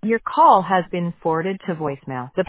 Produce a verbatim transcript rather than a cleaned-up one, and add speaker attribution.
Speaker 1: Your call has been forwarded to voicemail. The